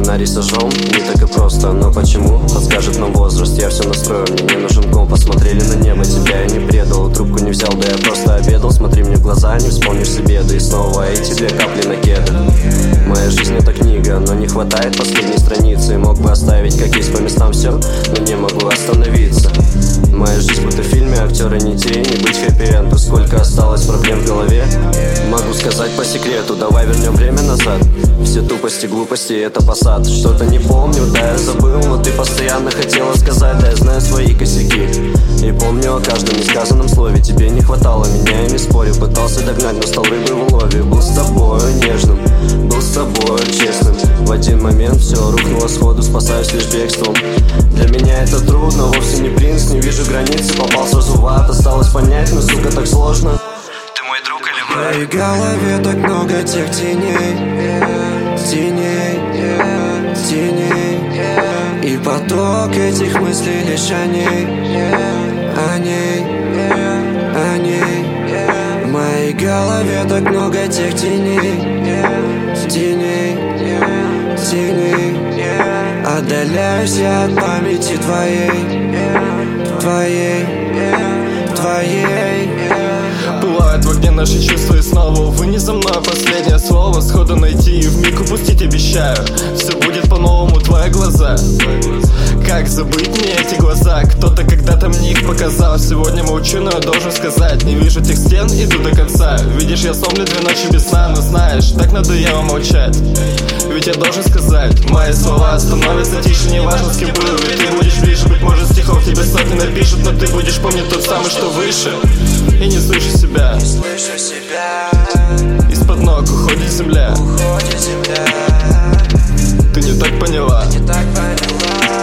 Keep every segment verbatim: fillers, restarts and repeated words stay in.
сценарий сожжем. Не так и просто, но почему? Подскажет нам возраст, я все настрою. Мне не нужен комп, посмотрели на небо. Тебя я не предал, трубку не взял, да я просто обедал. Смотри мне в глаза, не вспомнишь себе. Да и снова эти две капли на кеды. Моя жизнь это книга, но не хватает последней страницы. Мог бы оставить как есть по местам все, но не могу остановиться. Моя жизнь будто в фильме, актеры не те, не быть хэппи-энду. Сколько осталось проблем в голове? Могу сказать по секрету, давай вернем время назад. Все тупости, глупости, это посад. Что-то не помню, да я забыл, но ты постоянно хотела сказать. Да я знаю свои косяки и помню о каждом несказанном слове. Тебе не хватало меня, я не спорю. Пытался догнать, но стал рыбой в улове. Был с тобой нежным, был с тобой честным. В один момент все рухнуло сходу, спасаюсь лишь бегством. Для меня это трудно, вовсе не принц, не вижу границы. Попал сразу в ад, осталось понять, но сука так сложно. Ты мой друг или враг? В моей голове так много тех теней, теней, теней. И поток этих мыслей лишь о ней, о ней, о ней. В моей голове так много тех теней, теней, теней. Отдаляюсь я от памяти твоей, твоей, твоей. Пылают в огне наши чувства и снова, увы, не за мной последнее слово. Сходу найти и вмиг упустить обещаю. Все будет по-новому, твои глаза. Как забыть мне эти глаза? Кто-то когда-то мне их показал. Сегодня молчу, но я должен сказать. Не вижу тех стен, иду до конца. Видишь, я сломлен две ночи без сна. Но знаешь, так надоело молчать. Ведь я должен сказать, мои слова становятся тише. Неважно, с кем был, ведь ты будешь ближе. Быть может, стихов тебе сотни напишут, но ты будешь помнить тот самый, что выше. И не слышу себя, не слышу себя. Из-под ног уходит земля, уходит земля. Ты не так поняла, не так поняла.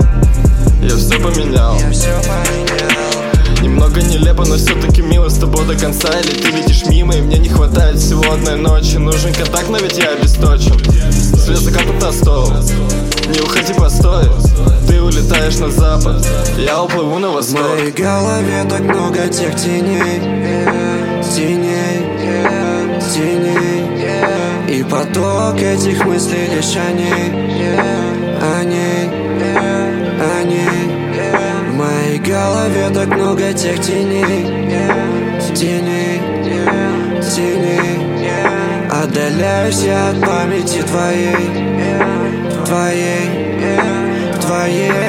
Я все поменял, я все поменял. Немного нелепо, но все-таки мило с тобой до конца. Или ты летишь мимо, и мне не хватает всего одной ночи. Нужен контакт, но ведь я обесточен. След закату остыл. Не уходи, постой. Ты улетаешь на запад, я уплыву на восток. В моей голове так много тех теней, теней, теней. И поток этих мыслей лишь о ней, о ней, о ней. В моей голове так много тех теней, теней, теней. Отдаляюсь я от памяти твоей, твоей, твоей.